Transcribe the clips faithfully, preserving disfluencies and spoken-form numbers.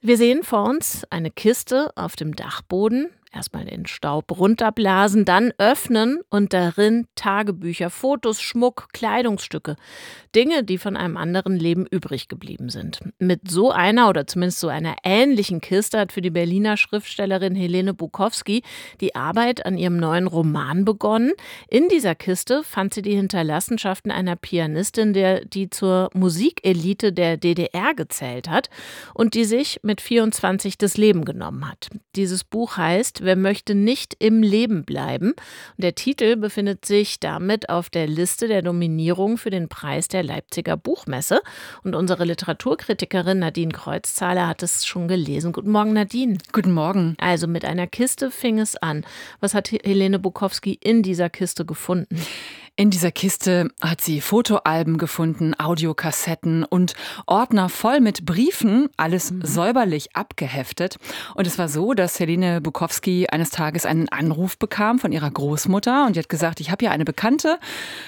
Wir sehen vor uns eine Kiste auf dem Dachboden. Erstmal den Staub runterblasen, dann öffnen und darin Tagebücher, Fotos, Schmuck, Kleidungsstücke. Dinge, die von einem anderen Leben übrig geblieben sind. Mit so einer oder zumindest so einer ähnlichen Kiste hat für die Berliner Schriftstellerin Helene Bukowski die Arbeit an ihrem neuen Roman begonnen. In dieser Kiste fand sie die Hinterlassenschaften einer Pianistin, der, die zur Musikelite der D D R gezählt hat und die sich mit vierundzwanzig das Leben genommen hat. Dieses Buch heißt Wer möchte nicht im Leben bleiben? Und der Titel befindet sich damit auf der Liste der Nominierung für den Preis der Leipziger Buchmesse. Und unsere Literaturkritikerin Nadine Kreuzzahler hat es schon gelesen. Guten Morgen, Nadine. Guten Morgen. Also mit einer Kiste fing es an. Was hat Helene Bukowski in dieser Kiste gefunden? In dieser Kiste hat sie Fotoalben gefunden, Audiokassetten und Ordner voll mit Briefen, alles mhm. säuberlich abgeheftet. Und es war so, dass Helene Bukowski eines Tages einen Anruf bekam von ihrer Großmutter und die hat gesagt, ich habe hier eine Bekannte,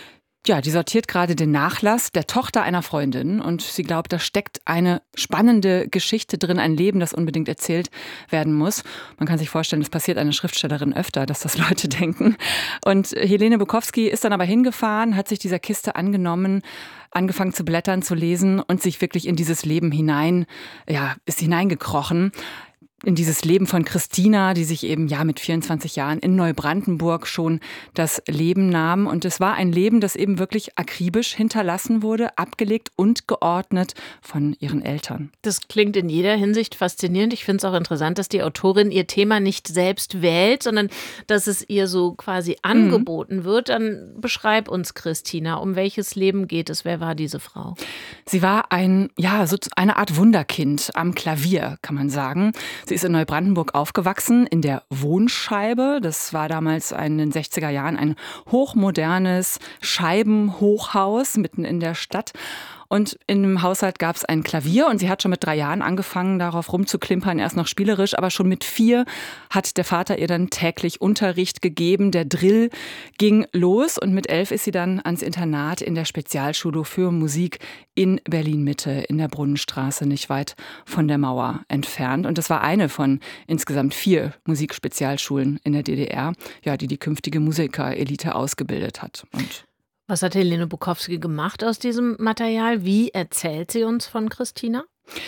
ja, die sortiert gerade den Nachlass der Tochter einer Freundin und sie glaubt, da steckt eine spannende Geschichte drin, ein Leben, das unbedingt erzählt werden muss. Man kann sich vorstellen, das passiert einer Schriftstellerin öfter, dass das Leute denken. Und Helene Bukowski ist dann aber hingefahren, hat sich dieser Kiste angenommen, angefangen zu blättern, zu lesen und sich wirklich in dieses Leben hinein, ja, ist hineingekrochen. In dieses Leben von Christina, die sich eben ja mit vierundzwanzig Jahren in Neubrandenburg schon das Leben nahm. Und es war ein Leben, das eben wirklich akribisch hinterlassen wurde, abgelegt und geordnet von ihren Eltern. Das klingt in jeder Hinsicht faszinierend. Ich finde es auch interessant, dass die Autorin ihr Thema nicht selbst wählt, sondern dass es ihr so quasi angeboten mhm. wird. Dann beschreib uns, Christina, um welches Leben geht es? Wer war diese Frau? Sie war ein, ja, so eine Art Wunderkind am Klavier, kann man sagen. Sie ist in Neubrandenburg aufgewachsen, in der Wohnscheibe. Das war damals in den sechziger Jahren ein hochmodernes Scheibenhochhaus mitten in der Stadt. Und in dem Haushalt gab es ein Klavier und sie hat schon mit drei Jahren angefangen, darauf rumzuklimpern, erst noch spielerisch, aber schon mit vier hat der Vater ihr dann täglich Unterricht gegeben. Der Drill ging los und mit elf ist sie dann ans Internat in der Spezialschule für Musik in Berlin-Mitte, in der Brunnenstraße, nicht weit von der Mauer entfernt. Und das war eine von insgesamt vier Musikspezialschulen in der D D R, ja, die die künftige Musikerelite ausgebildet hat. Und was hat Helene Bukowski gemacht aus diesem Material? Wie erzählt sie uns von Christina?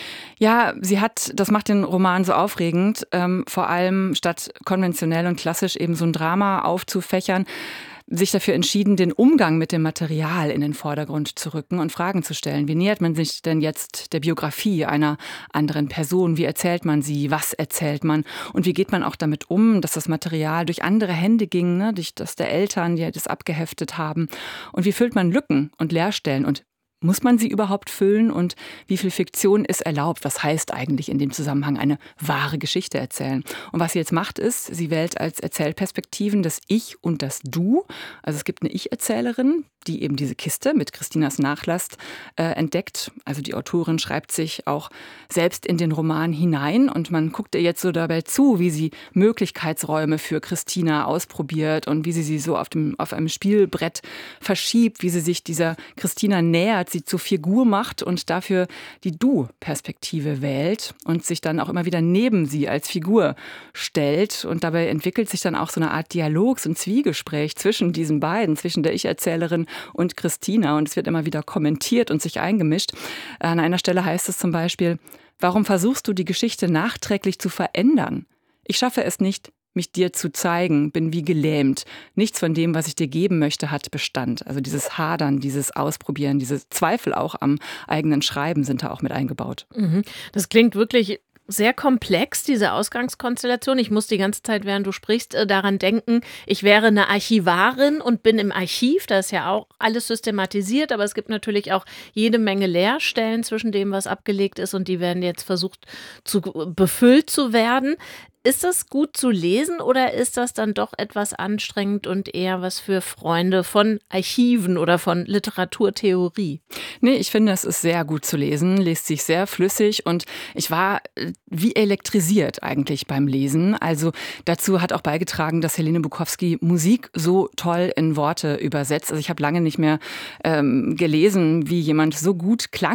Ja, sie hat, das macht den Roman so aufregend, ähm, vor allem statt konventionell und klassisch eben so ein Drama aufzufächern, sich dafür entschieden, den Umgang mit dem Material in den Vordergrund zu rücken und Fragen zu stellen. Wie nähert man sich denn jetzt der Biografie einer anderen Person? Wie erzählt man sie? Was erzählt man? Und wie geht man auch damit um, dass das Material durch andere Hände ging, ne? Durch das der Eltern, die das abgeheftet haben? Und wie füllt man Lücken und Leerstellen? Und muss man sie überhaupt füllen und wie viel Fiktion ist erlaubt? Was heißt eigentlich in dem Zusammenhang eine wahre Geschichte erzählen? Und was sie jetzt macht ist, sie wählt als Erzählperspektiven das Ich und das Du. Also es gibt eine Ich-Erzählerin, die eben diese Kiste mit Christinas Nachlass äh, entdeckt. Also die Autorin schreibt sich auch selbst in den Roman hinein und man guckt ihr jetzt so dabei zu, wie sie Möglichkeitsräume für Christina ausprobiert und wie sie sie so auf dem auf einem Spielbrett verschiebt, wie sie sich dieser Christina nähert, sie zur Figur macht und dafür die Du-Perspektive wählt und sich dann auch immer wieder neben sie als Figur stellt. Und dabei entwickelt sich dann auch so eine Art Dialog, so ein Zwiegespräch zwischen diesen beiden, zwischen der Ich-Erzählerin und Christina. Und es wird immer wieder kommentiert und sich eingemischt. An einer Stelle heißt es zum Beispiel: Warum versuchst du, die Geschichte nachträglich zu verändern? Ich schaffe es nicht, mich dir zu zeigen, bin wie gelähmt. Nichts von dem, was ich dir geben möchte, hat Bestand. Also dieses Hadern, dieses Ausprobieren, diese Zweifel auch am eigenen Schreiben sind da auch mit eingebaut. Mhm. Das klingt wirklich sehr komplex, diese Ausgangskonstellation. Ich muss die ganze Zeit, während du sprichst, daran denken, ich wäre eine Archivarin und bin im Archiv. Da ist ja auch alles systematisiert, aber es gibt natürlich auch jede Menge Leerstellen zwischen dem, was abgelegt ist, und die werden jetzt versucht zu befüllt zu werden. Ist das gut zu lesen oder ist das dann doch etwas anstrengend und eher was für Freunde von Archiven oder von Literaturtheorie? Nee, ich finde, es ist sehr gut zu lesen, liest sich sehr flüssig und ich war wie elektrisiert eigentlich beim Lesen. Also dazu hat auch beigetragen, dass Helene Bukowski Musik so toll in Worte übersetzt. Also ich habe lange nicht mehr ähm, gelesen, wie jemand so gut Klang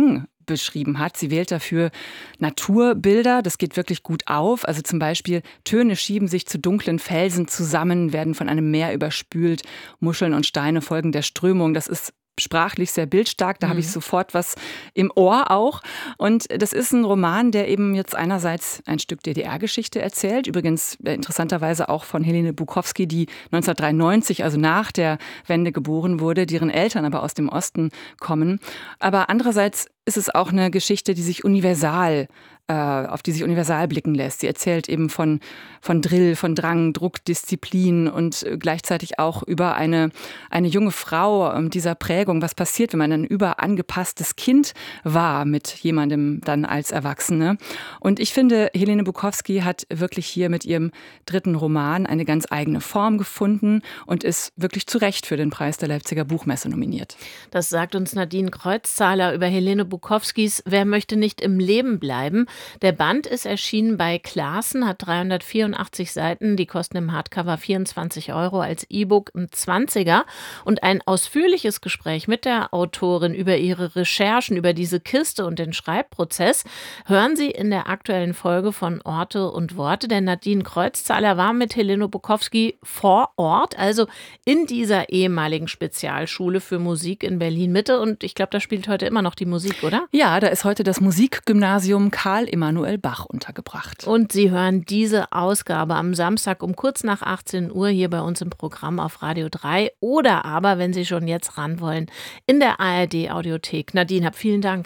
beschrieben hat. Sie wählt dafür Naturbilder, das geht wirklich gut auf. Also zum Beispiel Töne schieben sich zu dunklen Felsen zusammen, werden von einem Meer überspült, Muscheln und Steine folgen der Strömung. Das ist sprachlich sehr bildstark, da mhm. habe ich sofort was im Ohr auch. Und das ist ein Roman, der eben jetzt einerseits ein Stück D D R-Geschichte erzählt, übrigens interessanterweise auch von Helene Bukowski, die neunzehnhundertdreiundneunzig, also nach der Wende geboren wurde, deren Eltern aber aus dem Osten kommen. Aber andererseits ist es auch eine Geschichte, die sich universal auf die sich universal blicken lässt. Sie erzählt eben von, von Drill, von Drang, Druck, Disziplin und gleichzeitig auch über eine, eine junge Frau, dieser Prägung, was passiert, wenn man ein überangepasstes Kind war mit jemandem dann als Erwachsene. Und ich finde, Helene Bukowski hat wirklich hier mit ihrem dritten Roman eine ganz eigene Form gefunden und ist wirklich zu Recht für den Preis der Leipziger Buchmesse nominiert. Das sagt uns Nadine Kreuzzahler über Helene Bukowskis Wer möchte nicht im Leben bleiben? Der Band ist erschienen bei Clasen, hat dreihundertvierundachtzig Seiten, die kosten im Hardcover vierundzwanzig Euro, als E-Book ein zwanziger. Und ein ausführliches Gespräch mit der Autorin über ihre Recherchen, über diese Kiste und den Schreibprozess hören Sie in der aktuellen Folge von Orte und Worte. Denn Nadine Kreuzzahler war mit Helene Bukowski vor Ort, also in dieser ehemaligen Spezialschule für Musik in Berlin-Mitte. Und ich glaube, da spielt heute immer noch die Musik, oder? Ja, da ist heute das Musikgymnasium Karl Emanuel Bach untergebracht. Und Sie hören diese Ausgabe am Samstag um kurz nach achtzehn Uhr hier bei uns im Programm auf Radio drei oder aber, wenn Sie schon jetzt ran wollen, in der A R D Audiothek. Nadine, hab vielen Dank.